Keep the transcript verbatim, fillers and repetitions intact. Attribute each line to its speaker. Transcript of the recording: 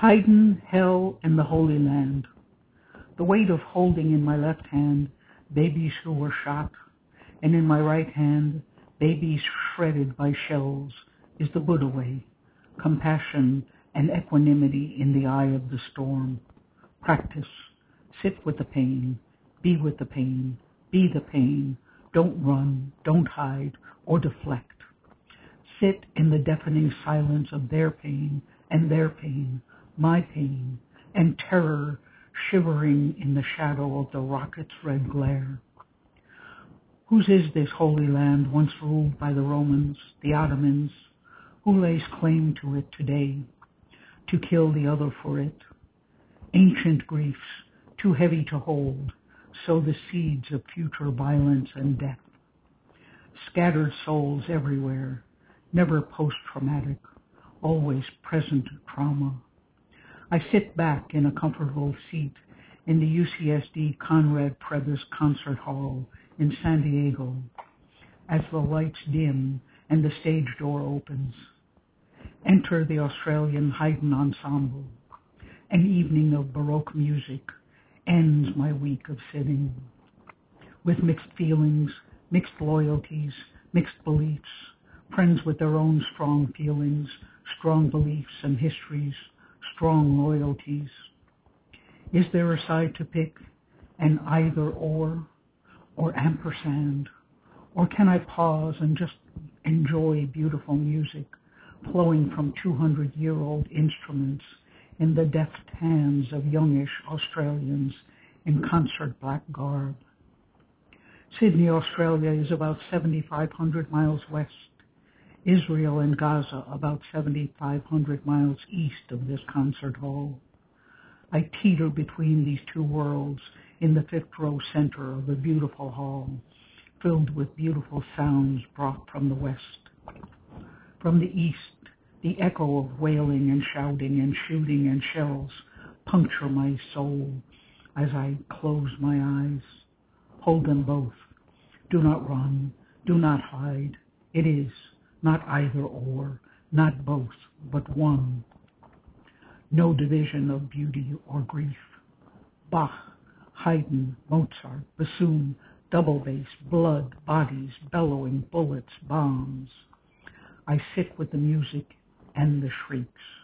Speaker 1: Haydn, Hell, and the Holy Land. The weight of holding in my left hand babies who were shot, and in my right hand babies shredded by shells, is the Buddha way, compassion and equanimity in the eye of the storm. Practice. Sit with the pain. Be with the pain. Be the pain. Don't run. Don't hide or deflect. Sit in the deafening silence of their pain and their pain, my pain, and terror shivering in the shadow of the rocket's red glare. Whose is this holy land once ruled by the Romans, the Ottomans? Who lays claim to it today, to kill the other for it? Ancient griefs, too heavy to hold, sow the seeds of future violence and death. Scattered souls everywhere, never post-traumatic, always present trauma. I sit back in a comfortable seat in the U C S D Conrad Previs Concert Hall in San Diego as the lights dim and the stage door opens. Enter the Australian Haydn Ensemble. An evening of Baroque music ends my week of sitting. With mixed feelings, mixed loyalties, mixed beliefs, friends with their own strong feelings, strong beliefs and histories, strong loyalties. Is there a side to pick, an either or, or ampersand? Or can I pause and just enjoy beautiful music flowing from two hundred year old instruments in the deft hands of youngish Australians in concert black garb? Sydney, Australia is about seventy-five hundred miles west. Israel and Gaza about seventy-five hundred miles east of this concert hall. I teeter between these two worlds in the fifth row center of a beautiful hall, filled with beautiful sounds brought from the west. From the east, the echo of wailing and shouting and shooting and shells puncture my soul as I close my eyes. Hold them both. Do not run. Do not hide. It is not either or, not both, but one. No division of beauty or grief. Bach, Haydn, Mozart, bassoon, double bass, blood, bodies, bellowing, bullets, bombs. I sit with the music and the shrieks.